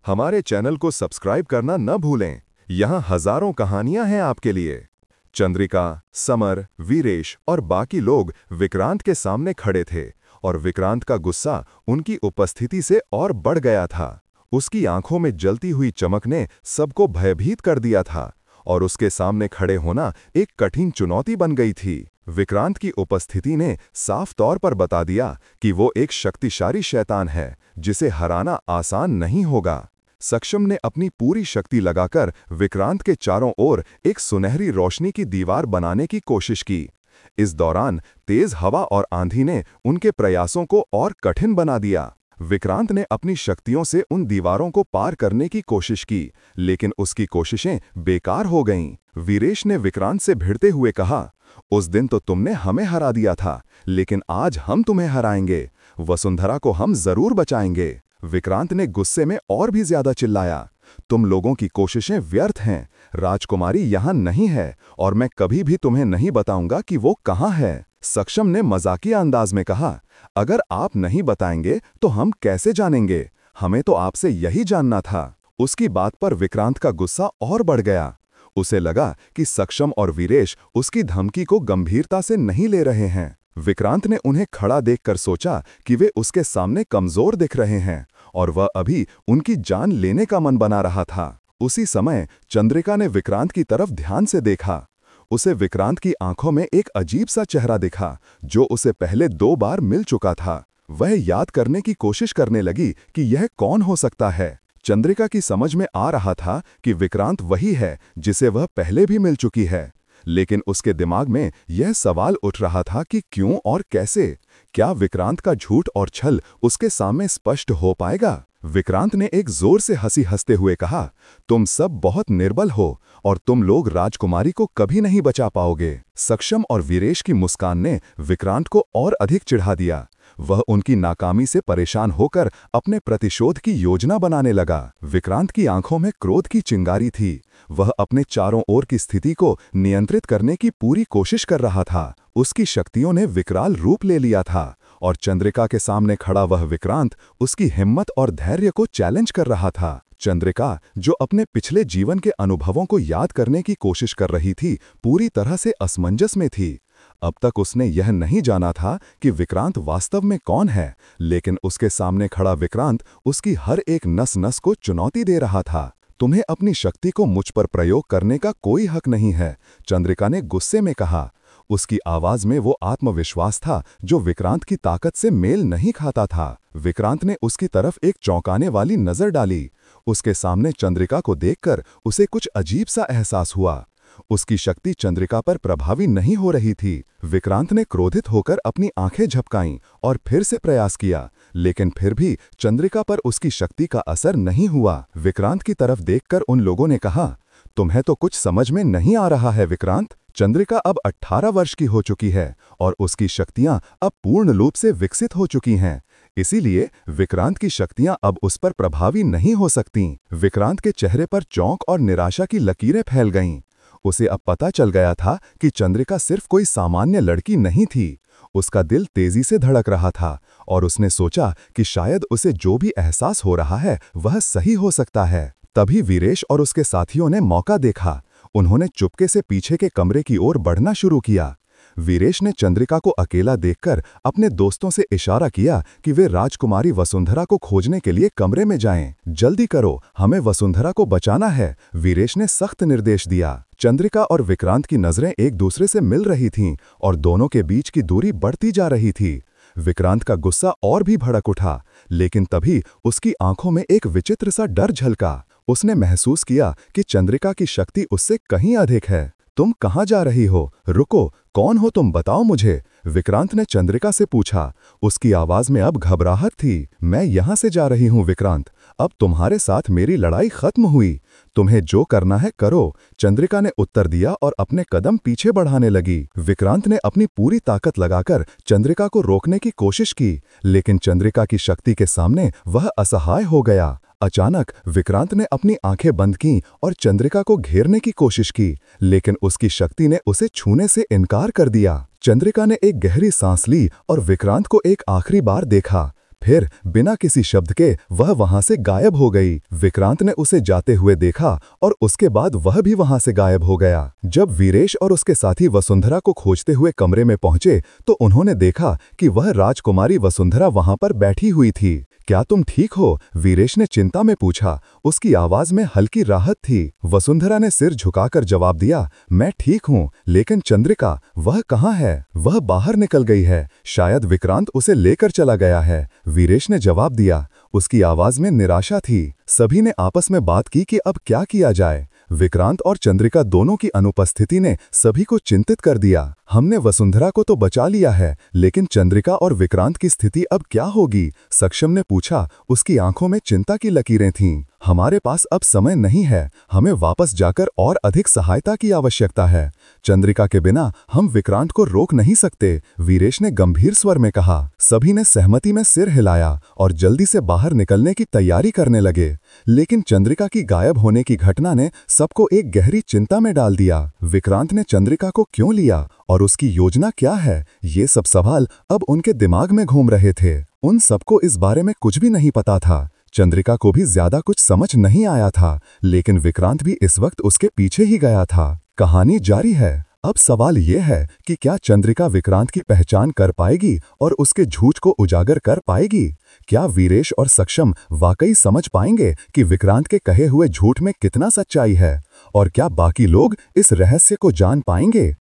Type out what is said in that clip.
हमारे चैनल को सब्सक्राइब करना न भूलें। यहाँ हजारों कहानियां हैं आपके लिए। चंद्रिका, समर, वीरेश और बाकी लोग विक्रांत के सामने खड़े थे और विक्रांत का गुस्सा उनकी उपस्थिति से और बढ़ गया था। उसकी आंखों में जलती हुई चमक ने सबको भयभीत कर दिया था और उसके सामने खड़े होना एक कठिन चुनौती बन गई थी। विक्रांत की उपस्थिति ने साफ तौर पर बता दिया कि वो एक शक्तिशाली शैतान है जिसे हराना आसान नहीं होगा। सक्षम ने अपनी पूरी शक्ति लगाकर विक्रांत के चारों ओर एक सुनहरी रोशनी की दीवार बनाने की कोशिश की। इस दौरान तेज हवा और आंधी ने उनके प्रयासों को और कठिन बना दिया। विक्रांत ने अपनी शक्तियों से उन दीवारों को पार करने की कोशिश की, लेकिन उसकी कोशिशें बेकार हो गईं। वीरेश ने विक्रांत से भिड़ते हुए कहा, उस दिन तो तुमने हमें हरा दिया था, लेकिन आज हम तुम्हें हराएंगे। वसुंधरा को हम जरूर बचाएंगे। विक्रांत ने गुस्से में और भी ज्यादा चिल्लाया, तुम लोगों की कोशिशें व्यर्थ हैं। राजकुमारी यहाँ नहीं है और मैं कभी भी तुम्हें नहीं बताऊंगा कि वो कहाँ है। सक्षम ने मजाकिया अंदाज में कहा, अगर आप नहीं बताएंगे तो हम कैसे जानेंगे? हमें तो आपसे यही जानना था। उसकी बात पर विक्रांत का गुस्सा और बढ़ गया। उसे लगा कि सक्षम और वीरेश उसकी धमकी को गंभीरता से नहीं ले रहे हैं। विक्रांत ने उन्हें खड़ा देखकर सोचा कि वे उसके सामने कमजोर दिख रहे हैं और वह अभी उनकी जान लेने का मन बना रहा था। उसी समय चंद्रिका ने विक्रांत की तरफ ध्यान से देखा। उसे विक्रांत की आंखों में एक अजीब सा चेहरा दिखा जो उसे पहले 2 बार मिल चुका था। वह याद करने की कोशिश करने लगी कि यह कौन हो सकता है। चंद्रिका की समझ में आ रहा था कि विक्रांत वही है जिसे वह पहले भी मिल चुकी है, लेकिन उसके दिमाग में यह सवाल उठ रहा था कि क्यों और कैसे। क्या विक्रांत का झूठ और छल उसके सामने स्पष्ट हो पाएगा? विक्रांत ने एक जोर से हंसी हंसते हुए कहा, तुम सब बहुत निर्बल हो और तुम लोग राजकुमारी को कभी नहीं बचा पाओगे। सक्षम और वीरेश की मुस्कान ने विक्रांत को और अधिक चिढ़ा दिया। वह उनकी नाकामी से परेशान होकर अपने प्रतिशोध की योजना बनाने लगा। विक्रांत की आंखों में क्रोध की चिंगारी थी। वह अपने चारों ओर की स्थिति को नियंत्रित करने की पूरी कोशिश कर रहा था। उसकी शक्तियों ने विकराल रूप ले लिया था और चंद्रिका के सामने खड़ा वह विक्रांत उसकी हिम्मत और धैर्य को चैलेंज कर रहा था। चंद्रिका, जो अपने पिछले जीवन के अनुभवों को याद करने की कोशिश कर रही थी, पूरी तरह से असमंजस में थी। अब तक उसने यह नहीं जाना था कि विक्रांत वास्तव में कौन है, लेकिन उसके सामने खड़ा विक्रांत उसकी हर एक नस नस को चुनौती दे रहा था। तुम्हें अपनी शक्ति को मुझ पर प्रयोग करने का कोई हक नहीं है, चंद्रिका ने गुस्से में कहा। उसकी आवाज में वो आत्मविश्वास था जो विक्रांत की ताकत से मेल नहीं खाता था। विक्रांत ने उसकी तरफ एक चौंकाने वाली नजर डाली। उसके सामने चंद्रिका को देखकर उसे कुछ अजीब सा एहसास हुआ। उसकी शक्ति चंद्रिका पर प्रभावी नहीं हो रही थी। विक्रांत ने क्रोधित होकर अपनी आंखें झपकाईं और फिर से प्रयास किया, लेकिन फिर भी चंद्रिका पर उसकी शक्ति का असर नहीं हुआ। विक्रांत की तरफ देखकर उन लोगों ने कहा, तुम्हें तो कुछ समझ में नहीं आ रहा है विक्रांत। चंद्रिका अब 18 वर्ष की हो चुकी है और उसकी शक्तियां अब पूर्ण रूप से विकसित हो चुकी हैं। इसीलिए विक्रांत की शक्तियां अब उस पर प्रभावी नहीं हो सकतीं। विक्रांत के चेहरे पर चौंक और निराशा की लकीरें फैल गईं। उसे अब पता चल गया था कि चंद्रिका सिर्फ कोई सामान्य लड़की नहीं थी। उसका दिल तेजी से धड़क रहा था और उसने सोचा कि शायद उसे जो भी एहसास हो रहा है वह सही हो सकता है। तभी वीरेश और उसके साथियों ने मौका देखा। उन्होंने चुपके से पीछे के कमरे की ओर बढ़ना शुरू किया। वीरेश ने चंद्रिका को अकेला देखकर अपने दोस्तों से इशारा किया कि वे राजकुमारी वसुंधरा को खोजने के लिए कमरे में जाएं। जल्दी करो, हमें वसुंधरा को बचाना है, वीरेश ने सख्त निर्देश दिया। चंद्रिका और विक्रांत की नजरें एक दूसरे से मिल रही थीं और दोनों के बीच की दूरी बढ़ती जा रही थी। विक्रांत का गुस्सा और भी भड़क उठा, लेकिन तभी उसकी आंखों में एक विचित्र सा डर झलका। उसने महसूस किया कि चंद्रिका की शक्ति उससे कहीं अधिक है। तुम कहाँ जा रही हो? रुको, कौन हो तुम, बताओ मुझे, विक्रांत ने चंद्रिका से पूछा। उसकी आवाज में अब घबराहट थी। मैं यहाँ से जा रही हूँ विक्रांत, अब तुम्हारे साथ मेरी लड़ाई खत्म हुई। तुम्हें जो करना है करो, चंद्रिका ने उत्तर दिया और अपने कदम पीछे बढ़ाने लगी। विक्रांत ने अपनी पूरी ताकत लगाकर चंद्रिका को रोकने की कोशिश की, लेकिन चंद्रिका की शक्ति के सामने वह असहाय हो गया। अचानक विक्रांत ने अपनी आंखें बंद कीं और चंद्रिका को घेरने की कोशिश की, लेकिन उसकी शक्ति ने उसे छूने से इनकार कर दिया। चंद्रिका ने एक गहरी सांस ली और विक्रांत को एक आखिरी बार देखा। फिर बिना किसी शब्द के वह वहां से गायब हो गई। विक्रांत ने उसे जाते हुए देखा और उसके बाद वह भी वहां से गायब हो गया। जब वीरेश और उसके साथी वसुंधरा को खोजते हुए कमरे में पहुंचे तो उन्होंने देखा कि वह राजकुमारी वसुंधरा वहां पर बैठी हुई थी। क्या तुम ठीक हो? वीरेश ने चिंता में पूछा। उसकी आवाज में हल्की राहत थी। वसुंधरा ने सिर झुकाकर जवाब दिया, मैं ठीक हूँ, लेकिन चंद्रिका, वह कहाँ है? वह बाहर निकल गई है, शायद विक्रांत उसे लेकर चला गया है। वीरेश ने जवाब दिया। उसकी आवाज में निराशा थी। सभी ने आपस में बात की कि अब क्या किया जाए। विक्रांत और चंद्रिका दोनों की अनुपस्थिति ने सभी को चिंतित कर दिया। हमने वसुंधरा को तो बचा लिया है, लेकिन चंद्रिका और विक्रांत की स्थिति अब क्या होगी? सक्षम ने पूछा। उसकी आंखों में चिंता की लकीरें थीं। हमारे पास अब समय नहीं है, हमें वापस जाकर और अधिक सहायता की आवश्यकता है। चंद्रिका के बिना हम विक्रांत को रोक नहीं सकते, वीरेश ने गंभीर स्वर में कहा। सभी ने सहमति में सिर हिलाया और जल्दी से बाहर निकलने की तैयारी करने लगे। लेकिन चंद्रिका की गायब होने की घटना ने सबको एक गहरी चिंता में डाल दिया। विक्रांत ने चंद्रिका को क्यों लिया और उसकी योजना क्या है? ये सब सवाल अब उनके दिमाग में घूम रहे थे। उन सबको इस बारे में कुछ भी नहीं पता था। चंद्रिका को भी ज्यादा कुछ समझ नहीं आया था, लेकिन विक्रांत भी इस वक्त उसके पीछे ही गया था। कहानी जारी है। अब सवाल यह है कि क्या चंद्रिका विक्रांत की पहचान कर पाएगी और उसके झूठ को उजागर कर पाएगी? क्या वीरेश और सक्षम वाकई समझ पाएंगे कि विक्रांत के कहे हुए झूठ में कितना सच्चाई है? और क्या बाकी लोग इस रहस्य को जान पाएंगे?